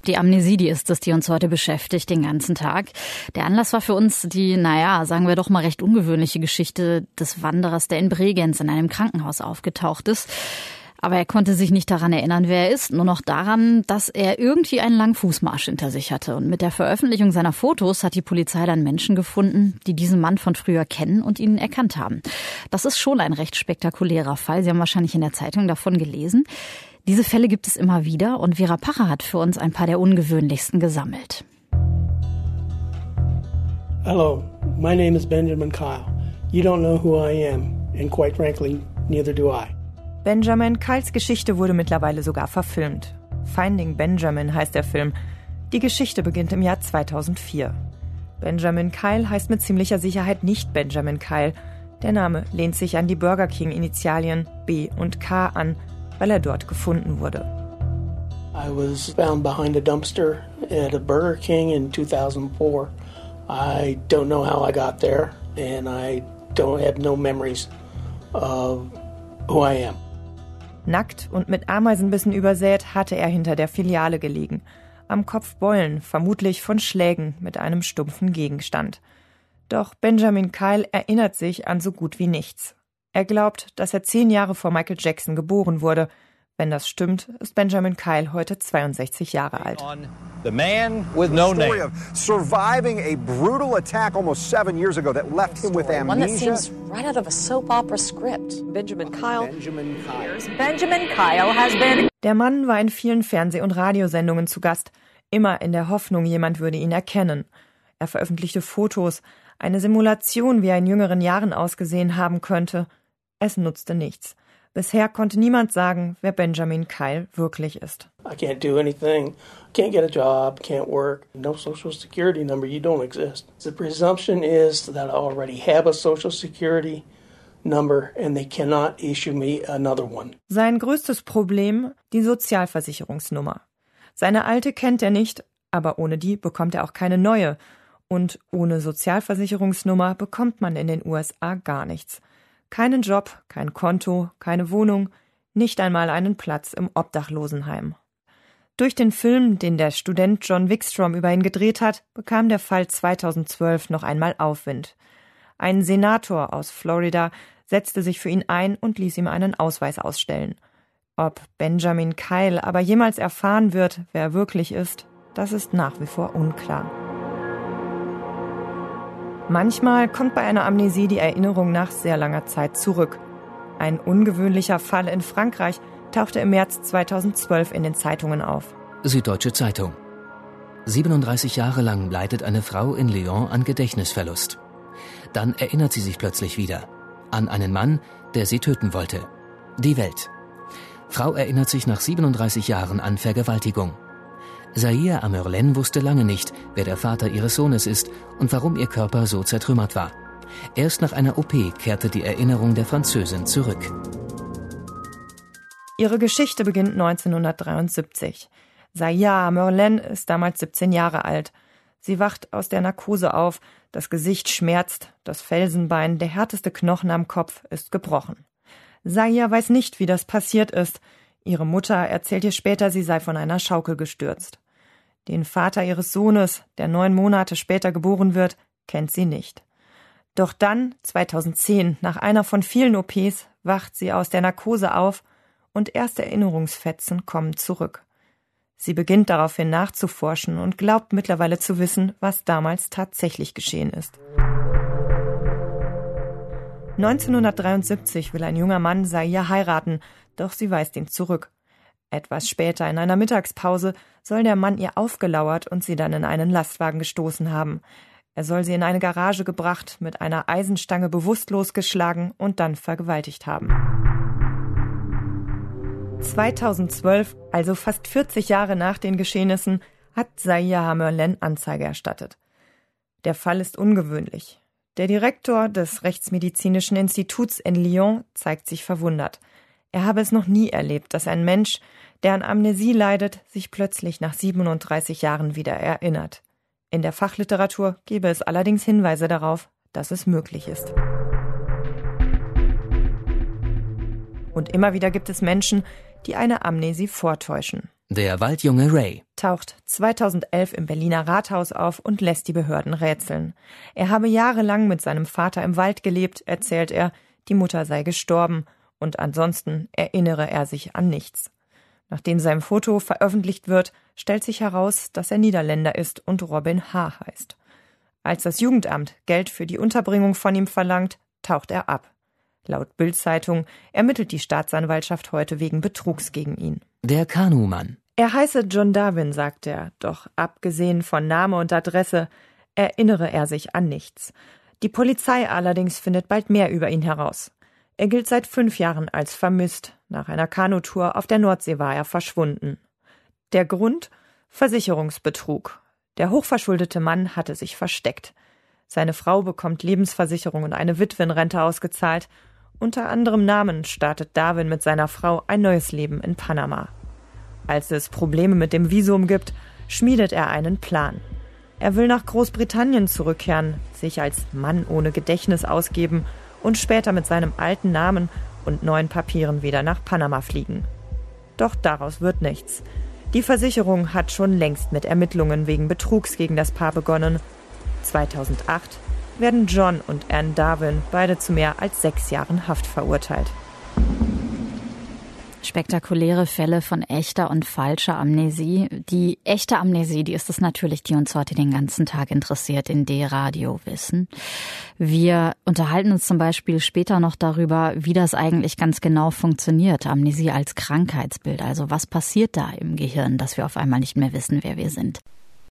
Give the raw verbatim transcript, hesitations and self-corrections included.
Die Amnesie, die ist es, die uns heute beschäftigt, den ganzen Tag. Der Anlass war für uns die, naja, sagen wir doch mal recht ungewöhnliche Geschichte des Wanderers, der in Bregenz in einem Krankenhaus aufgetaucht ist. Aber er konnte sich nicht daran erinnern, wer er ist, nur noch daran, dass er irgendwie einen langen Fußmarsch hinter sich hatte. Und mit der Veröffentlichung seiner Fotos hat die Polizei dann Menschen gefunden, die diesen Mann von früher kennen und ihn erkannt haben. Das ist schon ein recht spektakulärer Fall. Sie haben wahrscheinlich in der Zeitung davon gelesen. Diese Fälle gibt es immer wieder und Vera Pacher hat für uns ein paar der ungewöhnlichsten gesammelt. Hello, my name is Benjamin Kyle. You don't know who I am, and quite frankly, neither do I. Benjamin Kyles Geschichte wurde mittlerweile sogar verfilmt. Finding Benjamin heißt der Film. Die Geschichte beginnt im Jahr zweitausendvier. Benjamin Kyle heißt mit ziemlicher Sicherheit nicht Benjamin Kyle. Der Name lehnt sich an die Burger King-Initialien B und K an, weil er dort gefunden wurde. I was found behind a dumpster at a Burger King in two thousand four. I don't know how I got there, and I don't have no memories of who I am. Nackt und mit Ameisenbissen übersät hatte er hinter der Filiale gelegen. Am Kopf Beulen, vermutlich von Schlägen mit einem stumpfen Gegenstand. Doch Benjamin Kyle erinnert sich an so gut wie nichts. Er glaubt, dass er zehn Jahre vor Michael Jackson geboren wurde. Wenn das stimmt, ist Benjamin Kyle heute zweiundsechzig Jahre alt. The man with no name. Story of surviving a brutal attack almost seven years ago that left him with amnesia. One that seems right out of a soap opera script. Benjamin Kyle. Benjamin Kyle. Benjamin Kyle has been. Der Mann war in vielen Fernseh- und Radiosendungen zu Gast, immer in der Hoffnung, jemand würde ihn erkennen. Er veröffentlichte Fotos, eine Simulation, wie er in jüngeren Jahren ausgesehen haben könnte. Es nutzte nichts. Bisher konnte niemand sagen, wer Benjamin Kyle wirklich ist. I can't do anything, can't get a job, can't work, no social security number, you don't exist. The presumption is that I already have a social security number and they cannot issue me another one. Sein größtes Problem, die Sozialversicherungsnummer. Seine alte kennt er nicht, aber ohne die bekommt er auch keine neue. Und ohne Sozialversicherungsnummer bekommt man in den U S A gar nichts. Keinen Job, kein Konto, keine Wohnung, nicht einmal einen Platz im Obdachlosenheim. Durch den Film, den der Student John Wickstrom über ihn gedreht hat, bekam der Fall zweitausendzwölf noch einmal Aufwind. Ein Senator aus Florida setzte sich für ihn ein und ließ ihm einen Ausweis ausstellen. Ob Benjamin Kyle aber jemals erfahren wird, wer er wirklich ist, das ist nach wie vor unklar. Manchmal kommt bei einer Amnesie die Erinnerung nach sehr langer Zeit zurück. Ein ungewöhnlicher Fall in Frankreich tauchte im März zweitausendzwölf in den Zeitungen auf. Süddeutsche Zeitung. siebenunddreißig Jahre lang leidet eine Frau in Lyon an Gedächtnisverlust. Dann erinnert sie sich plötzlich wieder an einen Mann, der sie töten wollte. Die Welt. Frau erinnert sich nach siebenunddreißig Jahren an Vergewaltigung. Zahir Amerlen wusste lange nicht, wer der Vater ihres Sohnes ist und warum ihr Körper so zertrümmert war. Erst nach einer O P kehrte die Erinnerung der Französin zurück. Ihre Geschichte beginnt neunzehnhundertdreiundsiebzig. Zahir Amerlen ist damals siebzehn Jahre alt. Sie wacht aus der Narkose auf, das Gesicht schmerzt, das Felsenbein, der härteste Knochen am Kopf ist gebrochen. Zahir weiß nicht, wie das passiert ist. Ihre Mutter erzählt ihr später, sie sei von einer Schaukel gestürzt. Den Vater ihres Sohnes, der neun Monate später geboren wird, kennt sie nicht. Doch dann, zweitausendzehn, nach einer von vielen O Ps, wacht sie aus der Narkose auf und erste Erinnerungsfetzen kommen zurück. Sie beginnt daraufhin nachzuforschen und glaubt mittlerweile zu wissen, was damals tatsächlich geschehen ist. neunzehnhundertdreiundsiebzig will ein junger Mann Zahir heiraten, doch sie weist ihn zurück. Etwas später, in einer Mittagspause, soll der Mann ihr aufgelauert und sie dann in einen Lastwagen gestoßen haben. Er soll sie in eine Garage gebracht, mit einer Eisenstange bewusstlos geschlagen und dann vergewaltigt haben. zweitausendzwölf, also fast vierzig Jahre nach den Geschehnissen, hat Zahir Amerlen Anzeige erstattet. Der Fall ist ungewöhnlich. Der Direktor des Rechtsmedizinischen Instituts in Lyon zeigt sich verwundert. Er habe es noch nie erlebt, dass ein Mensch, der an Amnesie leidet, sich plötzlich nach siebenunddreißig Jahren wieder erinnert. In der Fachliteratur gebe es allerdings Hinweise darauf, dass es möglich ist. Und immer wieder gibt es Menschen, die eine Amnesie vortäuschen. Der Waldjunge Ray taucht zweitausendelf im Berliner Rathaus auf und lässt die Behörden rätseln. Er habe jahrelang mit seinem Vater im Wald gelebt, erzählt er, die Mutter sei gestorben und ansonsten erinnere er sich an nichts. Nachdem sein Foto veröffentlicht wird, stellt sich heraus, dass er Niederländer ist und Robin H. heißt. Als das Jugendamt Geld für die Unterbringung von ihm verlangt, taucht er ab. Laut Bild-Zeitung ermittelt die Staatsanwaltschaft heute wegen Betrugs gegen ihn. Der Kanumann. Er heiße John Darwin, sagt er, doch abgesehen von Name und Adresse erinnere er sich an nichts. Die Polizei allerdings findet bald mehr über ihn heraus. Er gilt seit fünf Jahren als vermisst. Nach einer Kanutour auf der Nordsee war er verschwunden. Der Grund? Versicherungsbetrug. Der hochverschuldete Mann hatte sich versteckt. Seine Frau bekommt Lebensversicherung und eine Witwenrente ausgezahlt. Unter anderem Namen startet Darwin mit seiner Frau ein neues Leben in Panama. Als es Probleme mit dem Visum gibt, schmiedet er einen Plan. Er will nach Großbritannien zurückkehren, sich als Mann ohne Gedächtnis ausgeben und später mit seinem alten Namen und neuen Papieren wieder nach Panama fliegen. Doch daraus wird nichts. Die Versicherung hat schon längst mit Ermittlungen wegen Betrugs gegen das Paar begonnen. zweitausendacht werden John und Anne Darwin beide zu mehr als sechs Jahren Haft verurteilt. Spektakuläre Fälle von echter und falscher Amnesie. Die echte Amnesie, die ist es natürlich, die uns heute den ganzen Tag interessiert in D-Radio Wissen. Wir unterhalten uns zum Beispiel später noch darüber, wie das eigentlich ganz genau funktioniert. Amnesie als Krankheitsbild. Also was passiert da im Gehirn, dass wir auf einmal nicht mehr wissen, wer wir sind.